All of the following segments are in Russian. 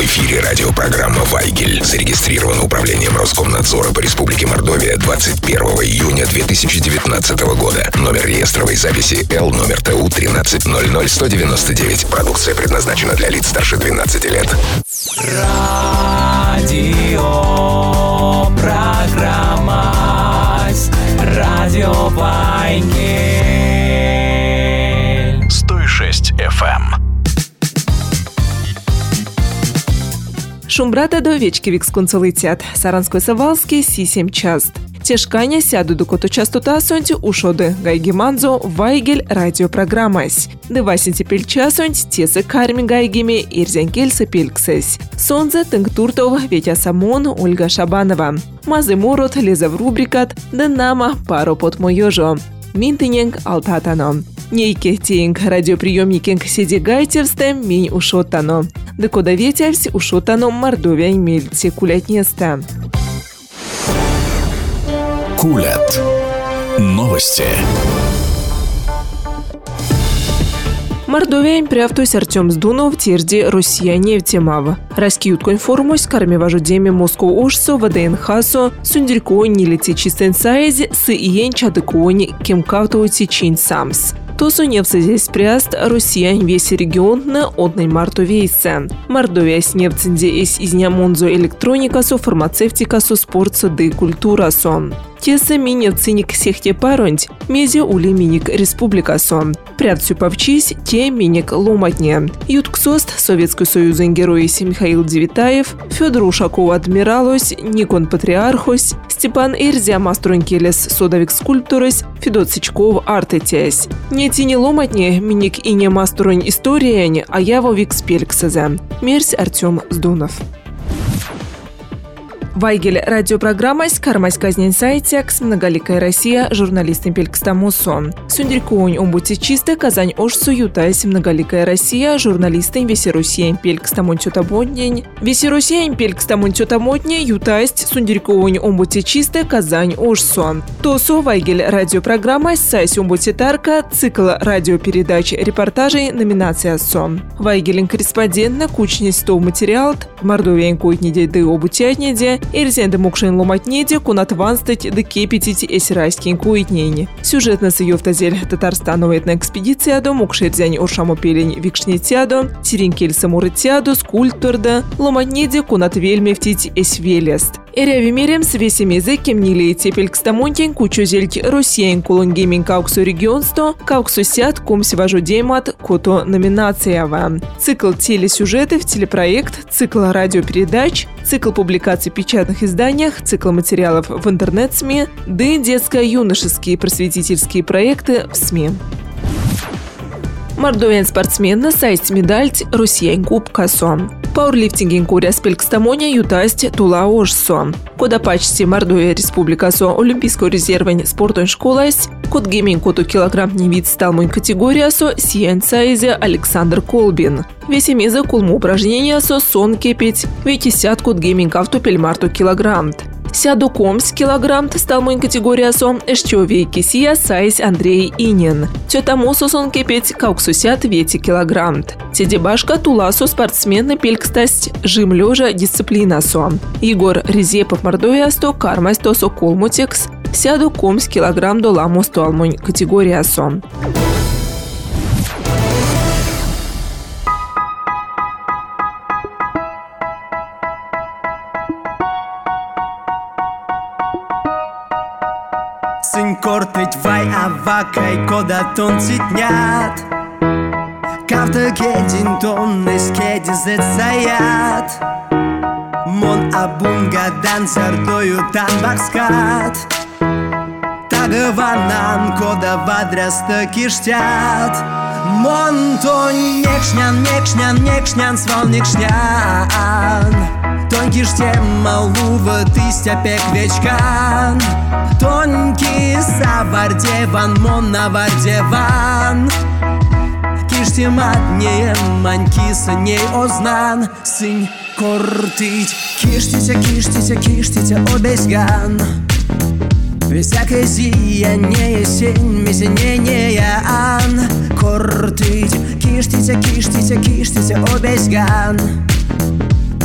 В эфире радиопрограмма «Вайгель». Зарегистрирована Управлением Роскомнадзора по Республике Мордовия 21 июня 2019 года. Номер реестровой записи Л номер ТУ 1300199. Продукция предназначена для лиц старше 12 лет. Радиопрограмма «Радио Вайгель». 106 FM. Шумбрата до вечки вікскунцу летят. Саранской-Савалский Си-7 част. Тешканя сяду до кото частота сонти ушоды. Гайгиманзо Вайгель радиопрограммась. Девасинти пельчасонти тесы карми гайгими ирзянкельсы пельксес. Сонзе тынгтуртов Ветя Самон Ольга Шабанова. Мазы морот лезав рубрикат Денама пару под моёжо. Минтыненг алтатано. Нейке тенг радиоприемникенг седи гайтевстем минь ушотано. Декода ветявсь ушотано Мордовия мельти кулятнеста. Кулят. Новости. Мордовия прявтусь Артем Сдунов тирди Россия нефтемав. Раскиют конформусь кармеважу деме Москву ошсо ВДНХСо сундерькони лети чистен сайзи с иен чадыкони кемкавту тичин самс. Тосу нефть здесь пряст Россия весь регион на одной Мартовейсе. Мордовия с нефтенде из нямонзо электроникасо, фармацевтикасо, спортсо да и культурасо. Теса мине циник сехте паронть, мези ули миник республикасо. Прядцю повчись, те миник ломатне. Ютксост Советский Союз героис Михаил Девитаев, Федор Ушаков адмиралось, Никон Патриархось, Степан Эрзя мастронкелес содовик скульптурось, Федот Сычков артетесь. Не тяни ломатне, миник и не мастронь историянь, а яво викспельксезе. Мерсь Артем Сдунов. Вайгель радиопрограмма «Кармась казнень сайтекс» «Многоликая Россия» журналистом Пелькстамусо. Сундерькоунь омбути чисто Казань ошсу ютайс «Многоликая Россия» журналистом Весерусия Пелькстамон тютамотнень. Весерусия Пелькстамон тютамотнень ютайс сундерькоунь омбути чисто Казань ошсу. Тосо Вайгель радиопрограмма «Сайс омбути тарка» цикл радиопередач репортажей номинация СО. Вайгелен корреспондент на кучне 100 материал Мордовия койтниде да обутятниде Эрзенде мокшен ломатнеде кунат ванстать да кепетить эсирайскин куитнень. Сюжетно с ее втазель Татарстановетна экспедиция до мокшерзянь оршамо пелень викшнетядо, тиринкель самурытядо, скульптурда, ломатнеде кунат вельме втить эсвелест. Эряви мерем с весеми языкем нили тепелькстамонтень кучу зельки Россиян кулонгеймин кауксу регионсто, кауксу сят комси важу деймат кото номинациява. Цикл телесюжетов, телепроект, цикл радиопередач, цикл публикаций в печатных изданиях, цикл материалов в интернет-СМИ, да и детско-юношеские просветительские проекты в СМИ. Мордовиан спортсмен на сайте медальт Россиян кубкасо. Пауэрлифтинген куряс пелькстамоня ютасть тула ошсо. Кода почти Мордовия республикасо олимпийского резервань спортон школась, код гейминг коту килограммный вид сталмонь категориясо сиен сайзе Александр Колбин. Весемеза кулму упражнения со сон кепить, ведь сят код гейминг автопель марту килограмм. Сяду комс килограмм сталмонь категориясо эшчовейки сия сайз Андрей Инин. Тётамо сосон кепить кауксусят вети килограмм. Седебашка туласо спортсмены пелькстасть жим лежа дисциплинасо. Егор Резепов Мордовиасто кармасто со колмутекс. Сяду комс килограмм доламо сталмонь категориясо. Syn kortыть vay avakay koda ton citnят Kafta gedin ton eskediz sayat Mon abungadan sardою tan bakskat Tagavanan koda vadrasta kiştят Mon ton nekşnyan svalnikşnyan Тонкий штем малува тыстя пек вечкан Тонкий савардеван монавардеван Киштем аднеем манькиса ней ознан Сынь кортить Киштите обезган Всякое зияние сень мезенение ан Кортить Киштите обезган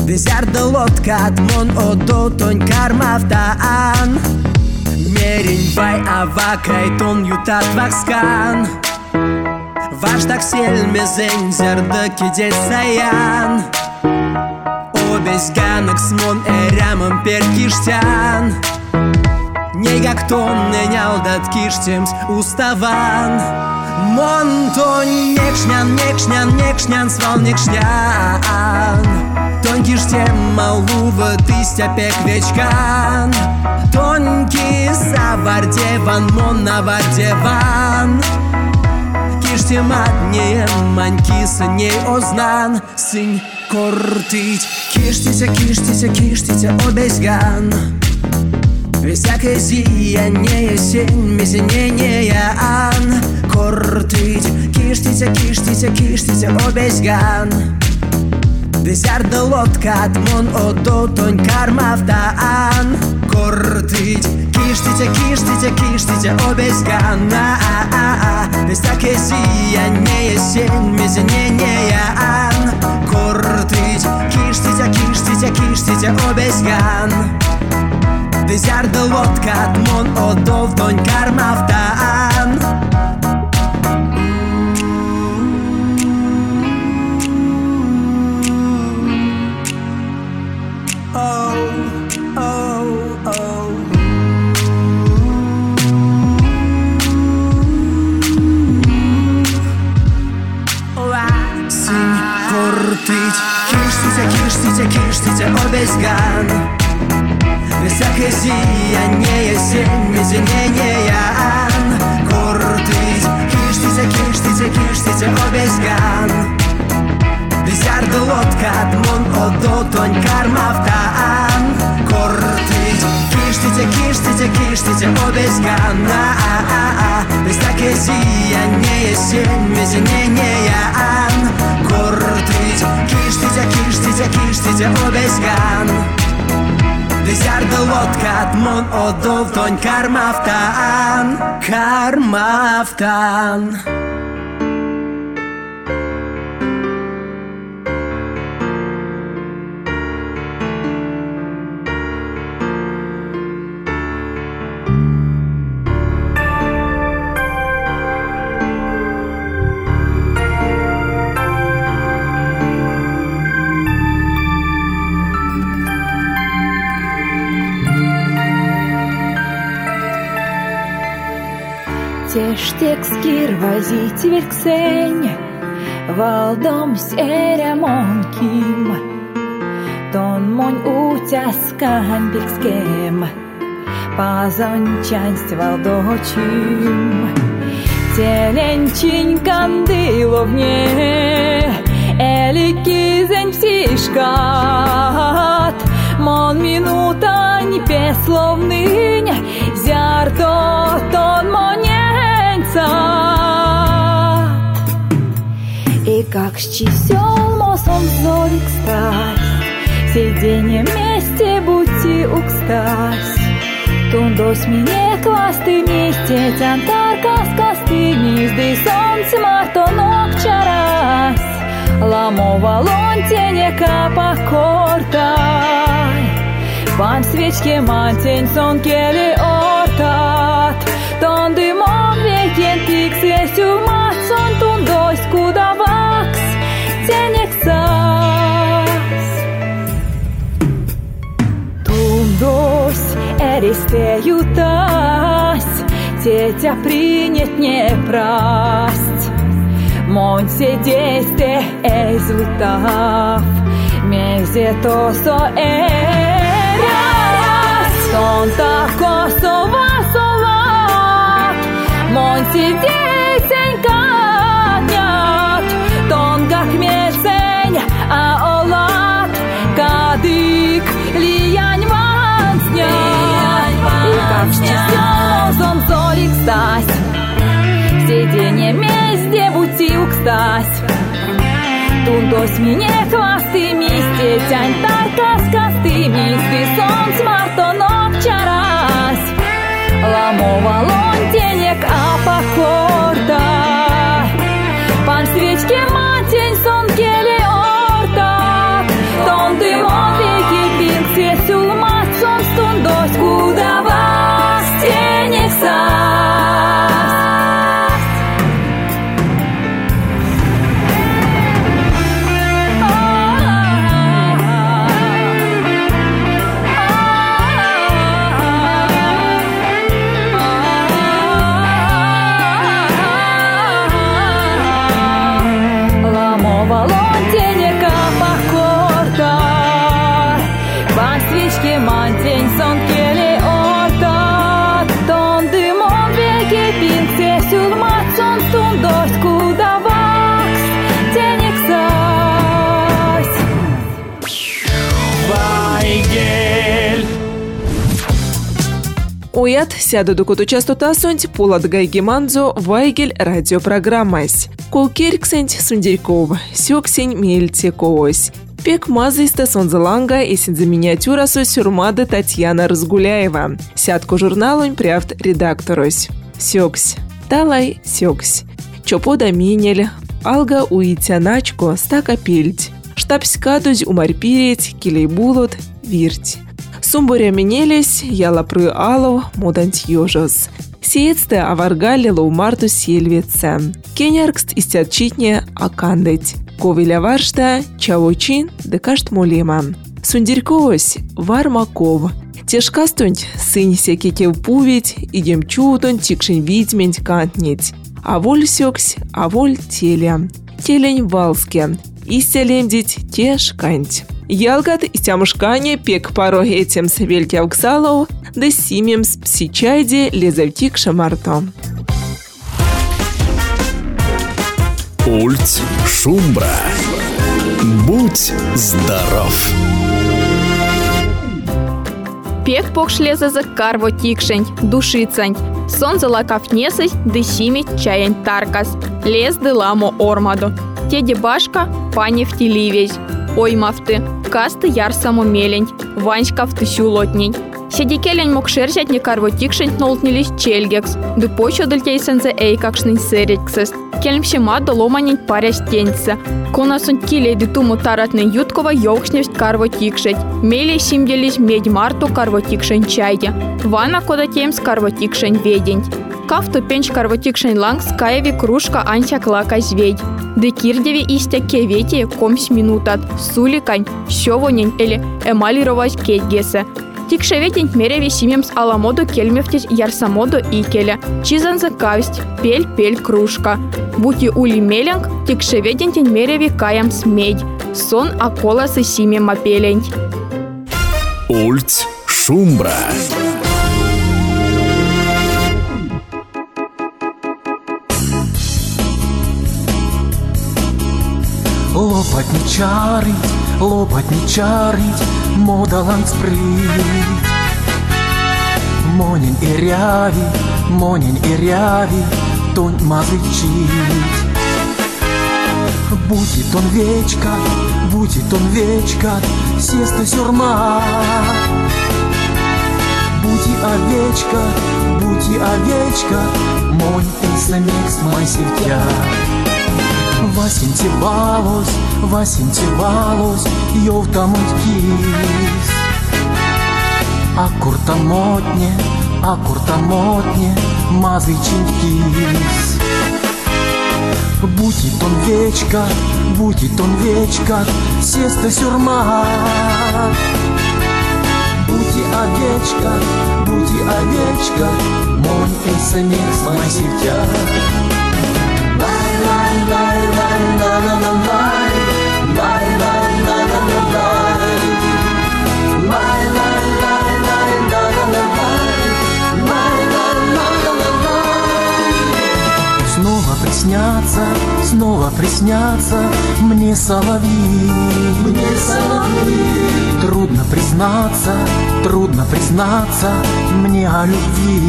Dezerda lotkat mon odo ton karmavtan Мерень вай авакай тон ютат вакскан Ваш так селмезень зерда кидет саян Обезганок смон эрямым перкиштян Негак тон ненялдат киштемс уставан Монтон некшнян свал некшнян Тонкий штем малува тыстя пек вечкан Тонкий завардеван мон навардеван Киштем адне манькиса не ознан Сынь кортить Киштите обезган Всякое зияние сень мезененеян Кортить Киштите обезган Дезерда лоткат мон одо тонь кармавтаан Кортить Киштите обезган Всякое зияние сень мезененеян Кортить Киштите обезган Dezerda lotkat mon odov tонь karmavtan Сынь кортить Киштите обезган Всякое зияние сень мезененеян Кортить Киштите обезган Дезерда лоткат мон одо тонь кармавтаан Кортить Киштите обезган Всякое зияние сень мезененеян Кортить Киштите обезган Dezerda lotkat mon odov tонь karmavtan Teştekskir vazit verksень Valdom seremon kim Ton mon utяскан биркскем Пазончансть валдочим Теленчин кандыловне Эликизень псишкат Мон минутань песловнынь Зярто тон моне И как с чисел мосом зорик стась, Сиденье вместе будьте укстась. Тундось мне класты вместе, Тянтарка скасты, Низды солнце мартонок чарась. Ламова лонтенека покортай, Вам свечке мантень сон кели ортат. Ton dymon veken tiksesju matson tundois kudavaks tieneksas. Tundois эристеютась, Тетя принять не прасть. Мон сидесте эйзутав, Мезе тосо эряс, Тон тако сова-сова, Мон сидесень каднят, Тон как месень, а олат, Кадык лиянь ван снят. И как чистён сон зорик стась, Сиденье вместе бутилк стась. Тундось мне хвасты мисте, Тянь тарка скасты, Мисты сон смартонок чарась. Ламова лонтенек апакорта, Пан свечке матень сон келе орта, Тон дымон день сон кели ортат, тон дымон веки пинксе сюлмат сон стун дождь куда вакс тенексась. Вайгель. Уят сяду дукуту частота сонть Пуладгай Геманзо Вайгель радиопрограммась. Колкерксенть Сундерьков, сёксень мельте коось. Пек мазыста сонзаланга эсен за миниатюрасу сюрмады Татьяна Разгуляева. Сятку журналунь прявт редакторось. Сёксь. Талай сёксь. Чопода минель. Алга уитяначко стака пельть. Штабскадузь умарпиреть, килей булут, вирть. Сумбуря менелись, яла пры алов, моданть ёжос. Сеецте аваргали лоумарту сельвеце. Кеняркст истятчитне акандыть. Ковиля варшта, чавочин, декашт молема. Сундерькоось, вармаков. Тешкастунь, сынь секекев пувить, идем чутунь, тикшень видьмень кантнить. Аволь сёксь, аволь теля. Телень валске. Истелемдить тешканть. Ялгат истямушкане пек паро этим свельки ауксалов, да симем с псичайди лезавтик шамарто. Ульт Шумбра. Будь здоров. Пек покшлеза за карво тикшень, душицань. Сон залакав несась, да сими чаянь таркас. Лез да ламо ормаду. Теде башка, пани в теливезь. Ой мафты, касты яр само мелень, ванька в тысю лотнень. Седи келень мог шерзять не карво тикшень нолтнились чельгекс, да почо дальтейсен за эй какшнень сериксес. Кельм шема доломанень паря стенца. Конасун килей дитуму таратный юткова ёвкшневсть карво тикшеть. Мелей симделись медь марту карво тикшень чайя. Вана кодатемс карво тикшень ведень. Кафту пенч карво тикшень ланг скаеви кружка антя клака зведь. Де кирдеви истя кевети комсь минутат. Суликань, щовонень или эмалировать кетгесе. Тикшеветень мереви симемс аламоду кельмевтись ярсамоду икеля. Чизанза кавсть, пель кружка. Бути ули меленг, тикшеветень мереви каям смедь. Сон аколасы симем апелень. Ульт Шумбра. Лопать не чарить, модаланг спрыть. Монень и ряви, тонь мазычить. Будет он вечка, сеста сюрма. Бути овечка, монь и самекс май севтя. Васинтевалось, ёвтамуть кис. Аккуртамотне, мазычин кис. Будет он вечка, сеста сюрма. Бути овечка, монь и самекс май севтя. Снова приснятся мне соловьи. Трудно признаться мне о любви.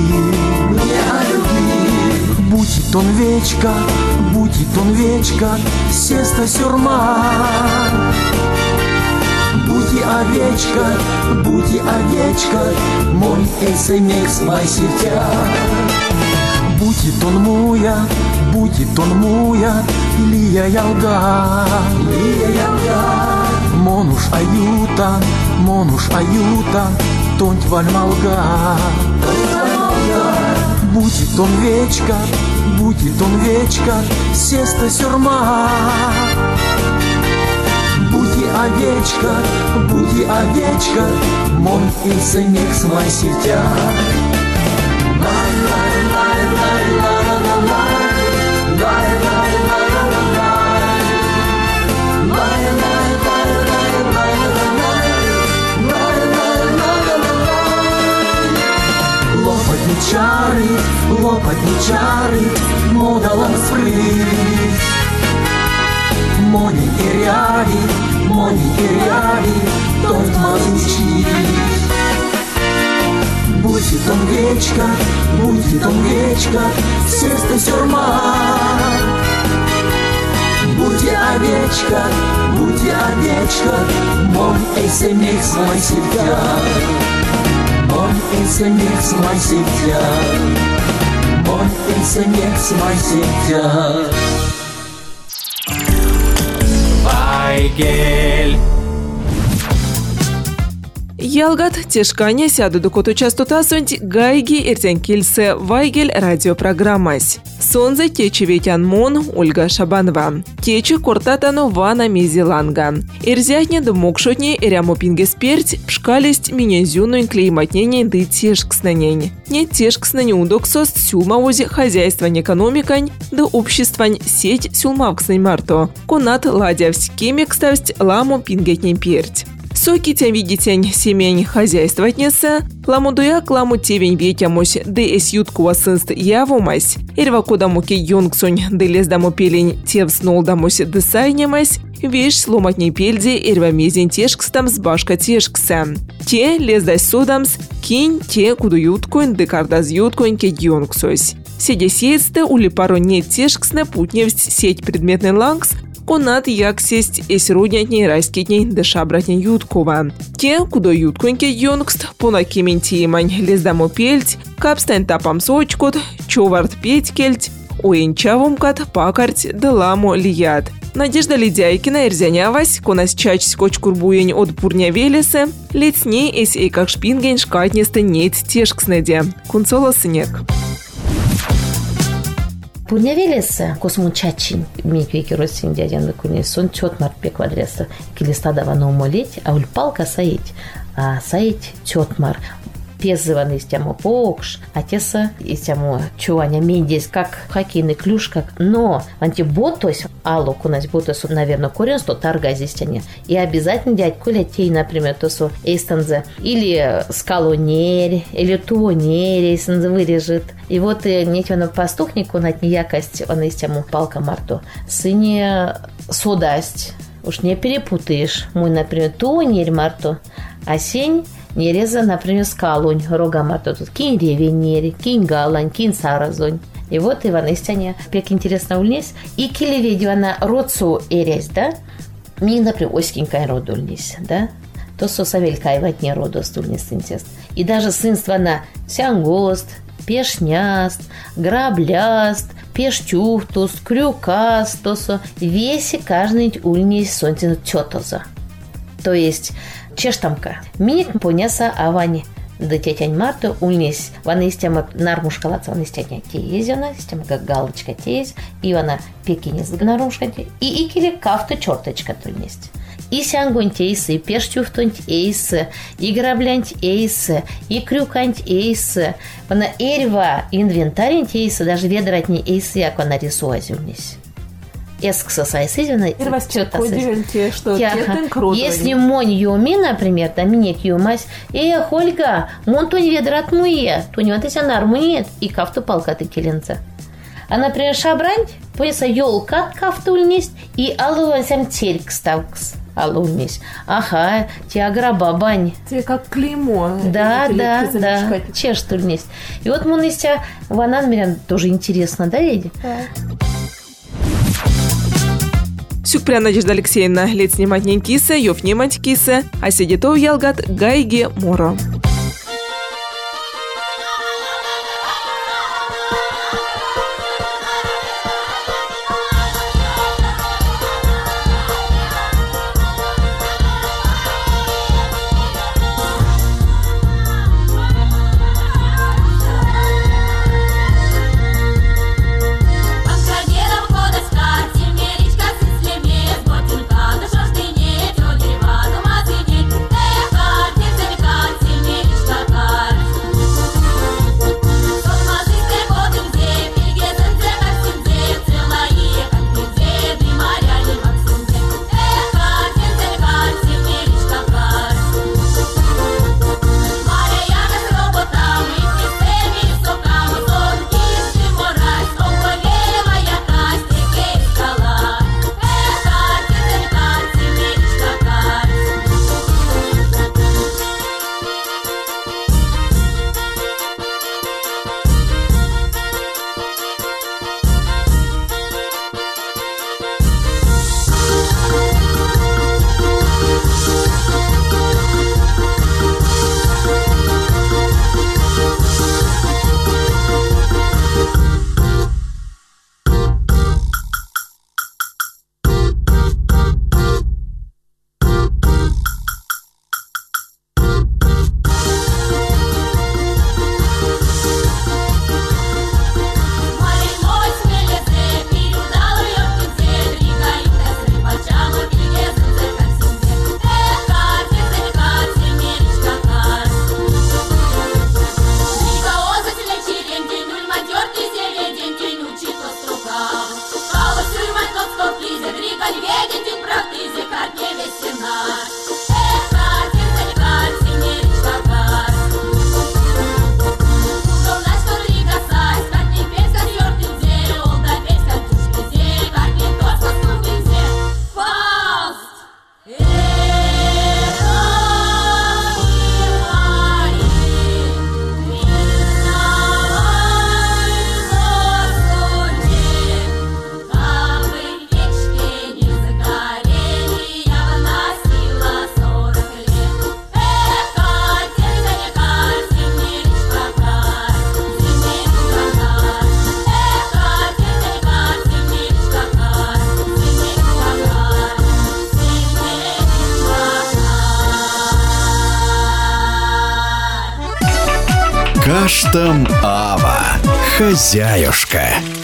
Будет он вечка, сеста сюрма. Бути овечка, мой эсэмекс май севтя. Будет он муя, лия ялга. Монуш аютан, тонть вальмалга. Будет он вечка, сеста сюрма. Бути овечка, мой эсэмекс май севтя. Светлі чари модала сприть. Моніки ряді, тот мазучи. Будь там вечка, сестра сюрма. Будь овечка, мой эсэмикс мой сельдя. Мой эсэмикс мой сельдя. Мой эсэмикс мой сельдя. Вайгель. Ялгат тешкане сяду дукоту частота сонть гайги эртен килсе Вайгель радиопрограммась. Сонзе течи ветян мон Ольга Шабанова. Течи кортатану вана мизиланга. Эрзятне дымокшотне эряму пингесперть пшкалесть минезюнуин клейматнене ды тешкснанень. Не тешкснане удоксост сюлмавози хозяйствань экономикань да обществань сеть сюлмавкснань марто. Конат ладявсь кемекставсть ламу пингетнень перть. Соки тем видетень семень хозяйства отнеса, ламу дуяк ламу тевень ветямось, де эс юткува сынст явумась, эрва кодамуки юнгсунь, де лез даму пелень тев снол дамось десайнемась, веш сломатней пельде эрва мезень тешкстам с башка тешкса. Те лез дай содамс, кинь те куду юткуин де кардаз юткуин ке юнгсось. Седе сеецте ули пару нет тешксне путневсть сеть предметный лангс, конат як сесть эс руднятней райскитней дешабратней юткова. Те, кудо юткуньке юнгст, пона кементиемань лездамо пельть, капстайн тапам сочкот, човарт петькельть, уенчавумкат пакарть деламо лият. Надежда Лидяйкина эрзянявась, конас чач скочкурбуень от пурня велесе, летсне эс как шпинген шкатнесте нет тешкснеде. Кунцола снег. Пунявелеса космучачин миквеки росин дядян куни сон чотмар пеквадреса килистадава на умолеть, а ульпалка саить, а саить чотмар пезыван из тему покш, а теса из тему чуаня мендесь как хоккейный клюш как, но антибот, то есть алло кунась ботос, наверное, корень сто тарга здесь тяне, и обязательно дядь коля тей, например, то су эйстанзе или скалонерь, или туонерь эйстанзе вырежет. И вот нечего пастухник, он от неякость, он из тему палка марту. Сыне содасть, уж не перепутаешь. Мой, например, туонерь марту, а сень не реза, например, скалунь, рога марту. Тут кинь ревенери, кинь галань, кинь саразонь. И вот Иван Истяне, пек интересно ульнесь. И килеведивана родцу эресь, да? Мне, например, оськенькая роду ульнесь, да? То со савелька и ватне роду стульнес сынтест. И даже сынство на сянгост, пешняст, грабляст, пештюхтус, крюкаст, то со веси каждый ульнесь сонтин тетоза. То есть чештамка. Миник понеса авани. Да тетянь Марту ульнесь. Вана из тема нармушкалаца, вана из тетя теезена, из тема как галочка тез, и вана пекинес нармушка и икили кафта черточка тульнесть. И сянгонь тейсы, и пештюфтонь эйсы, и граблянь эйсы, и крюкань эйсы. Вана эрва инвентарень тейсы, даже ведратни эйсы, як вана рисуазь ульнесь. Эскса сайсизина, если монь юми, например, там минет юмась, Ольга, мон тунь ведрат муе, тунь вот эти нармует, и кафту палка ты келенца. А, например, шабрань, пояса ёлка кафту ульнесть, и алуан сам тельк ставкс. Алунись. Ага, тиагра бабань. Те как клеймо. Да. Чеш тульнесть. И вот мон из тебя ванан мирян тоже интересно, да, ведь? Да. Сюкпря Надежда Алексеевна лет снимать не киса, ёв немать киса, а сидетов ялгат гайге моро. Сильнее Каштам Ава, хозяюшка.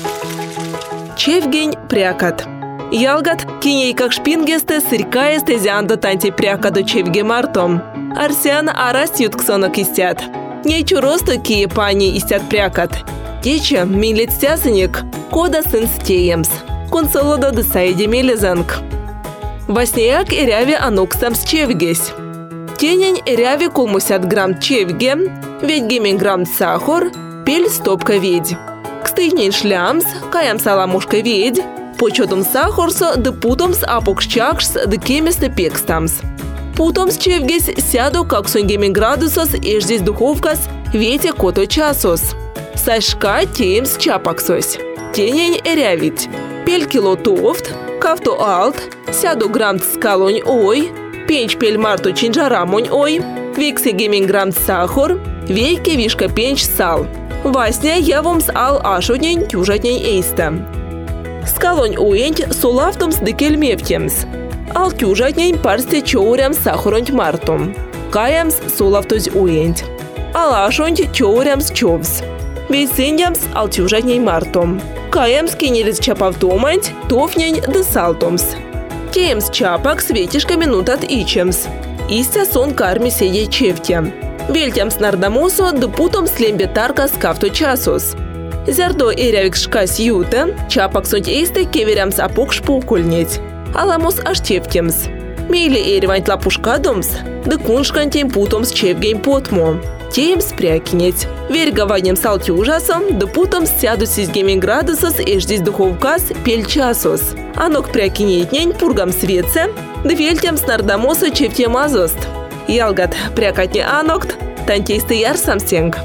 Чевгень прякат. Ялгат киней как шпингесте сырькаесте зянда танти прякаду чевге мартом. Арсян арас ютксонок истят. Нечу росту кие пани истят прякат. Тече милет стясаник, кода сын стеемс. Консолода десайди мелезанг. Васнеяк иряви ануксам с чевгесь. Тенень иряви 50 грамм чевге, ведь геминграмм сахар, пель стопка ведь. Кстыгнень шлямс, каям саламушка ведь, почетом сахарсо, да путомс апокшчакшс, да кеместе пекстамс. Путомс чевгесь сяду как сон геминградусос, и здесь духовкас, вете кото часос. Сашка теемс чапаксось. Тенень ирявить. Пель кило тофт, кавто алт, сяду грамм скалонь ой, пенч пель марту чинджарамонь ой, викси геминграмм сахар, вейке вишка пенч сал. Васня явомс ал ашутнень тюжатнень эйста. Скалонь уэнть сулафтомс декельмевтемс. Ал тюжатнень парсте чоурям сахаронть мартом. Каямс сулафтоз уэнть. Ал ашонть чоурямс човс. Вейсендямс ал тюжатнень мартом. Каямс кинелец чапавтоманть, тофнень десалтомс. Кеемс чапак светишка минутат ичемс. Истя сон карми седе чевтя. Вельтямс нардамосо да путом слембе тарка скафто часос. Зярдо эрявик шкас юта, чапак сонть эйсте кеверямс апок шпукульнеть. Аламос аш чевтемс. Мейле эреванть лапушкадомс, да куншкантень путомс чевгень потмо. Теемс прякинеть. Вергаванем салти ужасом, да путом сяду сись геминградусос и ждись духовкас пель часос. Анок прякинетнень пургам светце, да вельтям с нардамоса чевтем азост. Ялгат прякатне анокт, тантейсты яр самсенг.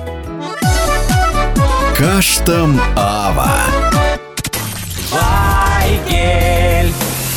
Каштам Ава. Вайгель.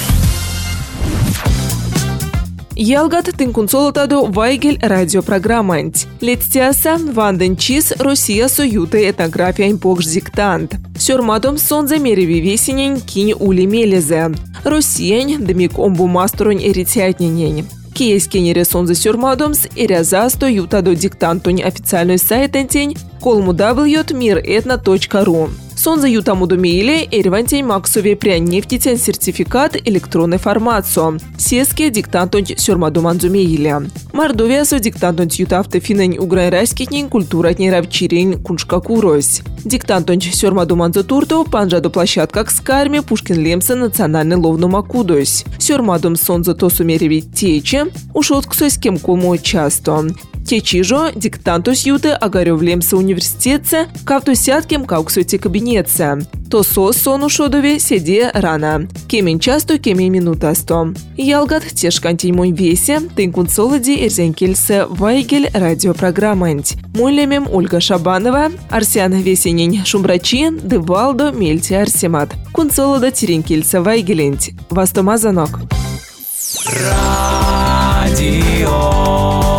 Ялгат тынкунсолотаду Вайгель радиопрограммант. Летстяса Ванден Чиз Россия союта этнография покш диктант. Сёрмадом сон замереви весенень кинь ули мелезе. Россиянь дмик омбу масторонь эритятненень. Киескенере сон за сёрмадомс эряза стоютаду диктантонь официальный сайтентень kolmu.miretno.ru. Сонза ютамуду мейле эрвантень максове прянефтитен сертификат электронной формацию. Сеске диктантонь сёрмаду манзу мейле. Мордовиясо диктантонь ютавте финень уграйраскитнень культуратней равчирень куншка курось. Диктантонь сёрмаду манзу турто панжаду площадкак скарме Пушкин Лемса национальный ловну макудось. Сёрмадум сонза то сумеревить тече, ушотксось кем кому часто. Течижо диктантус юты агарев Лемса университетце, кавто сяткем кауксоти кабинетце. То сос сону шодове седе рано. Кемень часто, кемень минутасто. Ялгат тешкантень мой весе, тынкун солоди эрзенкельсе Вайгель радиопрограммант. Мой лемем Ольга Шабанова, Арсян весенень шумбрачи, Девалдо мельти Арсемат. Кунсолода теренкельсе Вайгелент. Вастомазанок. Радио.